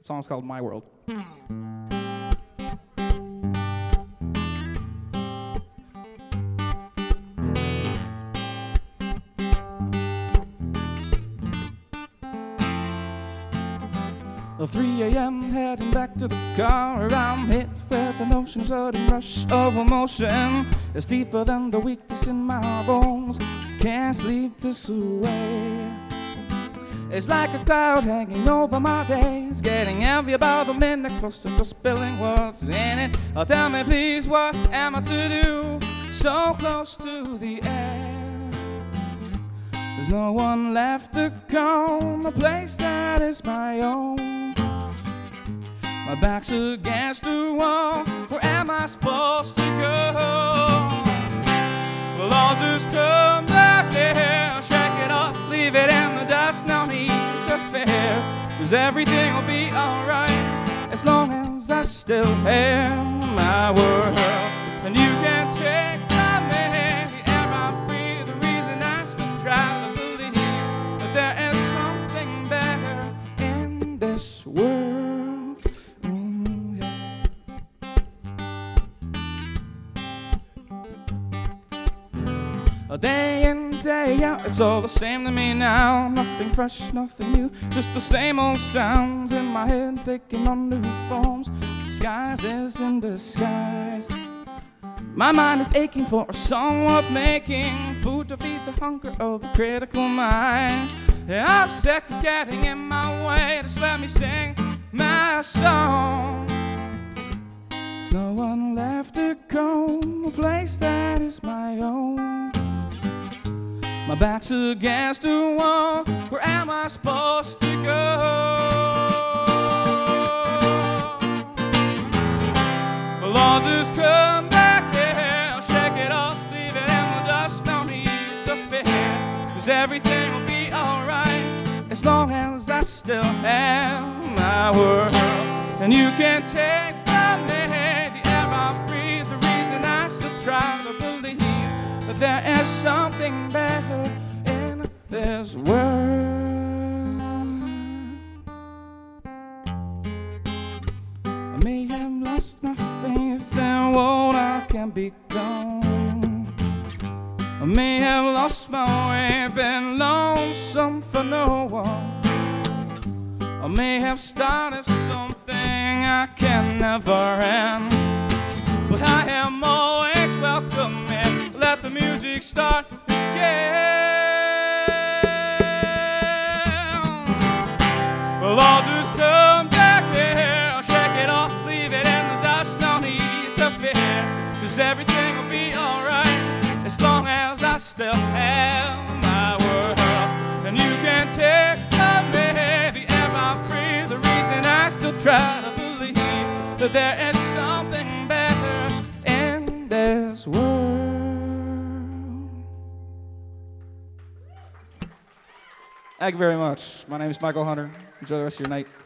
The song's called My World. Well, 3 a.m. heading back to the car. I'm hit with an ocean sudden rush of emotion. It's deeper than the weakness in my bones. Can't sleep this away. It's like a cloud hanging over my days, getting heavy about the minute, closer to spilling what's in it. Oh, tell me please, what am I to do? So close to the edge. There's no one left to come, a place that is my own. My back's against the wall, where am I supposed to go? Well, I'll just come back here, shake it off, leave it in the dust, no need to fear, 'cause everything will be alright, as long as I still have my world. And you can take from me the air I breathe, the reason I still try to believe that there is something better in this world. Day in, day out, it's all the same to me now. Nothing fresh, nothing new, just the same old sounds in my head taking on new forms. Disguise is in disguise. My mind is aching for a song worth making, food to feed the hunger of a critical mind. And I'm sick of getting in my way, just let me sing my song. There's no one left to go, a place that is my own. My back's against the wall, where am I supposed to go? Well, I'll just come back here, shake it off, leave it in the dust, no need to fear, 'cause everything will be alright, as long as I still have my world. And you can take from me the air I breathe, the reason I still try to believe that there is something better in this world. I may have lost my faith in what I can become. I may have lost my way, been lonesome for no one. I may have started something I can never end, but I am always welcome. Let the music start again. Well, I'll just come back here, shake it off, leave it in the dust, no need to fear, 'cause everything will be alright, as long as I still have my world. And you can take from me the air I breathe, the reason I still try to believe that there is something better in this world. Thank you very much. My name is Michael Hunter. Enjoy the rest of your night.